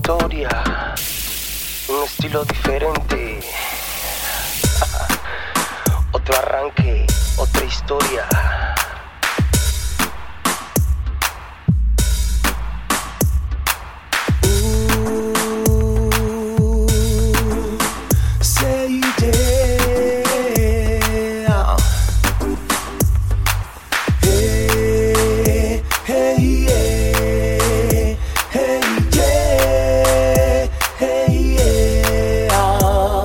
historia, un estilo diferente. Otro arranque, otra historia. Say yeah. Hey, hey, yeah. Hey, yeah. Hey, yeah.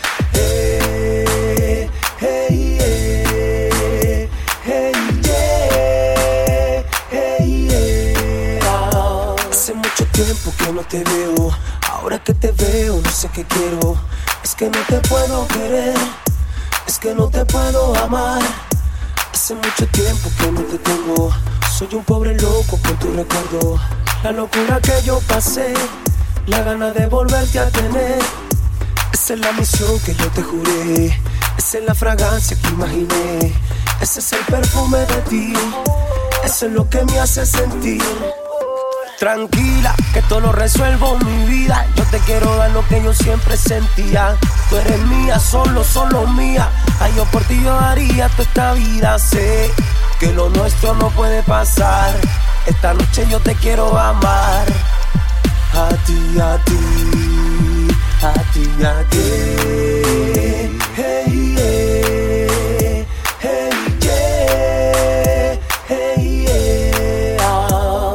Hey, hey, yeah. Hey, yeah. Hey, yeah. Hace mucho tiempo que no te veo. Ahora que te veo, no sé qué quiero. Es que no te puedo querer, es que no te puedo amar. Hace mucho tiempo que no te tengo. Soy un pobre loco con tu recuerdo. La locura que yo pasé, la gana de volverte a tener. Esa es la misión que yo te juré. Esa es la fragancia que imaginé. Ese es el perfume de ti. Eso es lo que me hace sentir. Tranquila, que todo lo resuelvo mi vida. Yo te quiero dar lo que yo siempre sentía. Tú eres mía, solo mía. Ay, yo por ti yo haría toda esta vida. Sé que lo nuestro no puede pasar. Esta noche yo te quiero amar. A ti, a ti, a ti, a ti. Hey, yeah. Hey, yeah. Hey, yeah.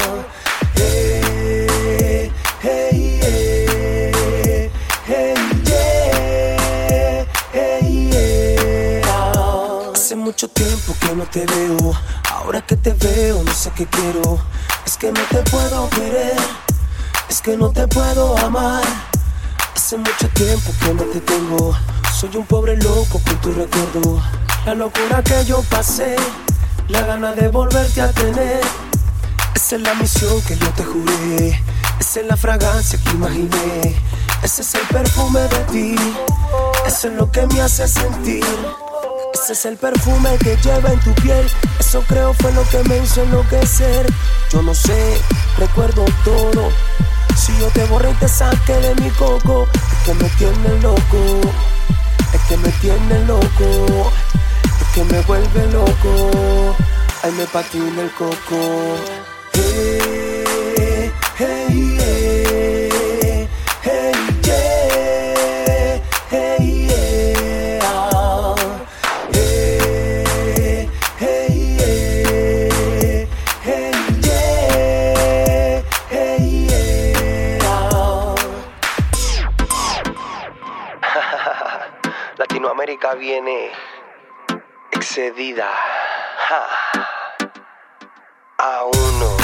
Hey, hey, yeah. Hey, yeah. Hey, yeah. Hace mucho tiempo que no te veo. Ahora que te veo, no sé qué quiero. Es que no te puedo querer, es que no te puedo amar. Hace mucho tiempo que no te tengo. Soy un pobre loco con tu recuerdo. La locura que yo pasé, la gana de volverte a tener. Esa es la misión que yo te juré. Esa es la fragancia que imaginé. Ese es el perfume de ti. Eso es lo que me hace sentir. Ese es el perfume que lleva en tu piel. Eso creo fue lo que me hizo enloquecer. Yo no sé, recuerdo todo. Si yo te borré y te saqué de mi coco, es que me tiene loco, es que me tiene loco, es que me vuelve loco. Ay, me patina el coco. Hey, hey, yeah. Hey, yeah. Hey, yeah. Hey, hey, yeah. Hey, yeah. Hey, yeah. Latinoamérica viene excedida. A uno.